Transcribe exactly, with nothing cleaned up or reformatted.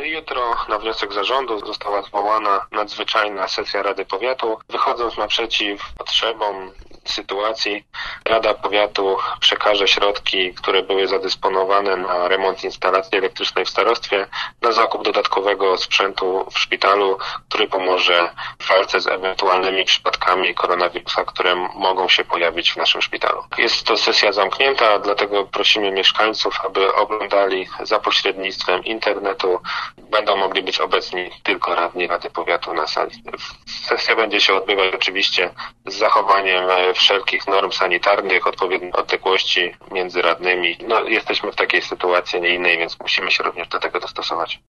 Jutro na wniosek zarządu została zwołana nadzwyczajna sesja Rady Powiatu. Wychodząc naprzeciw potrzebom sytuacji, Rada Powiatu przekaże środki, które były zadysponowane na remont instalacji elektrycznej w starostwie, na zakup dodatkowego sprzętu w szpitalu, który pomoże w walce z ewentualnymi przypadkami koronawirusa, które mogą się pojawić w naszym szpitalu. Jest to sesja zamknięta, dlatego prosimy mieszkańców, aby oglądali za pośrednictwem internetu. Będą mogli być obecni tylko radni Rady Powiatu na sali. Sesja będzie się odbywać oczywiście z zachowaniem wszelkich norm sanitarnych, odpowiedniej odległości między radnymi. No, jesteśmy w takiej sytuacji, nie innej, więc musimy się również do tego dostosować.